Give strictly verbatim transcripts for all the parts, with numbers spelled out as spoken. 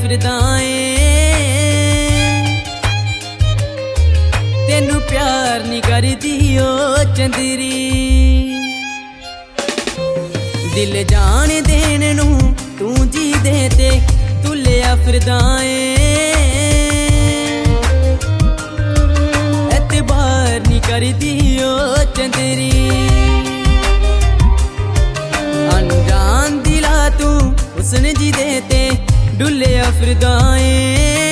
फिरदा ऐ तेनू प्यार नहीं करदी ओ चंदरी। दिल जान देन नू तू जी दे ते तुलिया फिरदा ऐ एतबार नहीं करदी ओ चंदरी। अनजान दिला तू उसने जी दे ते डुलिया फिरदा ऐ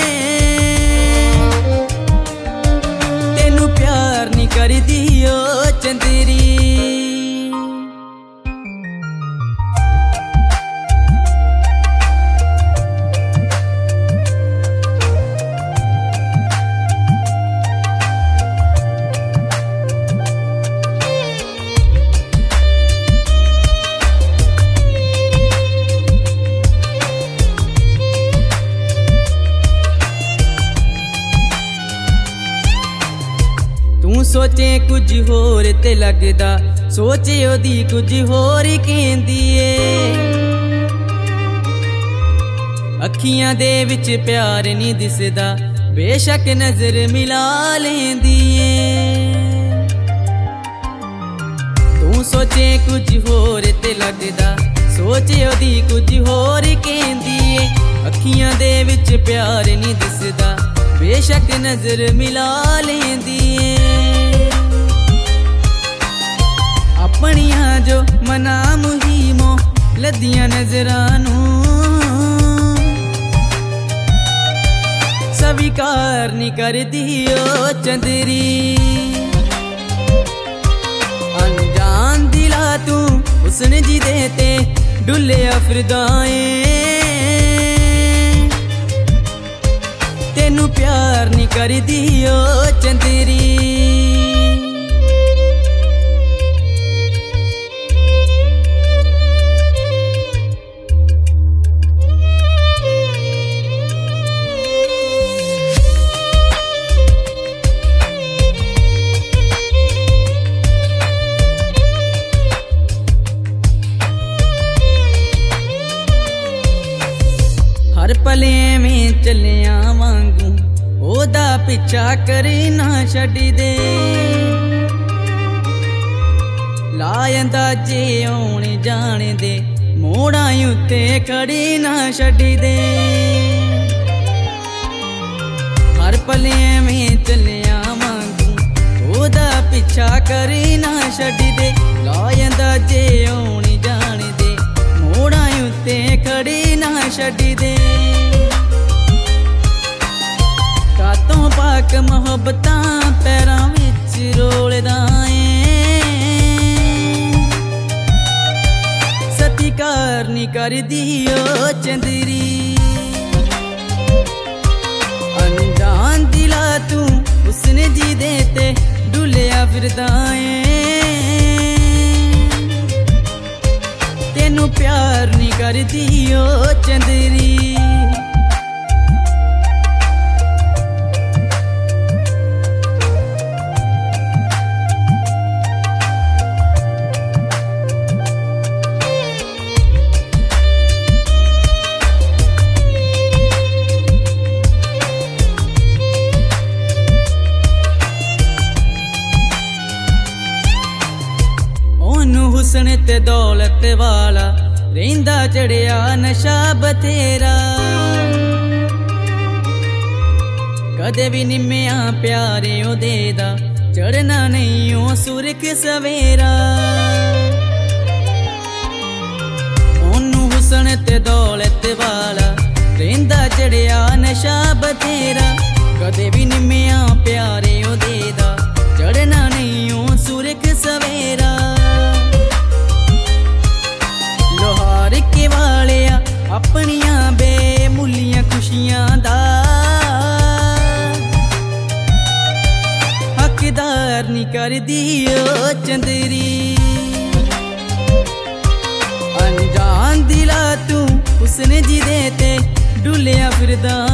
तेनू प्यार नहीं करदी ओ चंदरी। तू सोचे कुछ होर ते लगदा सोचे ओदी कुछ होर कहंदी ए। अखियां दे विच प्यार नहीं दिसदा बेशक नजर मिला लेंदी ए। तू सोचे कुछ होर ते लगदा सोचे ओदी कुछ होर कहंदी ए। अखियां दे विच प्यार नहीं दिसदा बेशक नजर मिला लेंदी ए। अपनियां जो मना मुहिमो लदियां नजरां नू स्वीकार नहीं करदी ओ चंदरी। अनजान दिला तू उसने जी दे ते डुलिया फिरदा ऐ तेनू प्यार नहीं करदी ओ चंदरी। हर पले में चलिया वांगू ओदा पिछा करी ना छड्डी दे। लायंदा जे आने जाने दे मोड़ा उत्ते खड़ी ना छड्डी दे। हर पले में चलिया वांगू ओदा पिछा करी ना छड्डी दे। लायंदा जे आने जाने दे मोड़ा उत्ते खड़ी ना छड्डी दे। कातों पाक मोहब्बतां पैरां विच रोलदा ऐ सत्कार नहीं करदी ओ चंदरी। अनजान दिला तू उसने जी दे ते डुलिया फिरदा ऐ तेनू प्यार नहीं करदी ओ चंदरी। हुसन ते दौलत वाला रहिंदा चढ़िया नशा बथेरा। कदे भी निम्मिया प्यारे ओदे दा चढ़ना नहीं ओ सुरख सवेरा। ओनू हुसन ते दौलत वाला रहिंदा चढ़िया नशा बथेरा। कदे भी निम्मिया प्यारे ओदे दा चढ़ना नहीं ओ सुरख सवेरा। लोहार के वालिया अपनियां बेमुलियां खुशियां दा हकदार नहीं करदी ओ चंदरी। अनजान दिला तू उसने जी दे ते डुलिया फिरदा